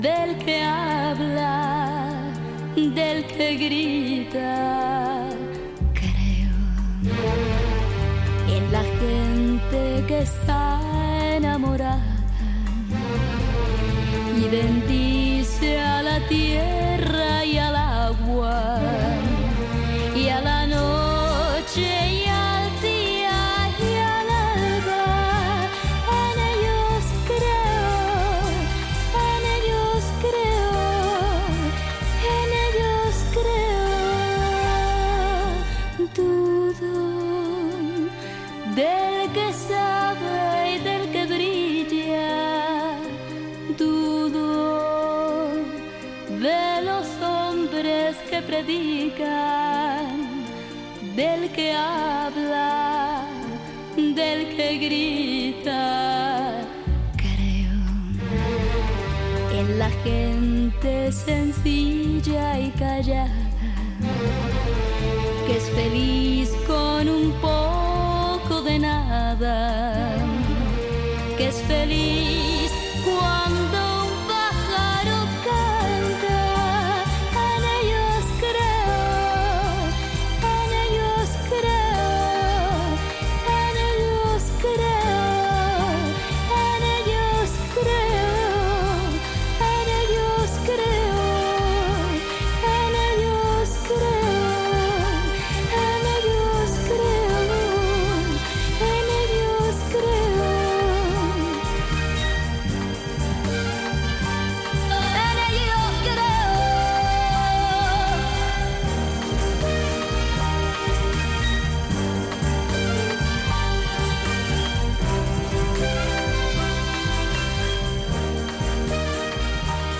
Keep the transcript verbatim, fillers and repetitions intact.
del que habla, del que grita. Creo en la gente que está enamorada y bendice a la tierra y al agua y a la noche y al día y al alba. En ellos creo, en ellos creo, en ellos creo. Dudo del que sabe y del que brilla. Dudo de los hombres que predican, del que habla, del que grita. Creo en la gente sencilla y callada, que es feliz con un poco de nada.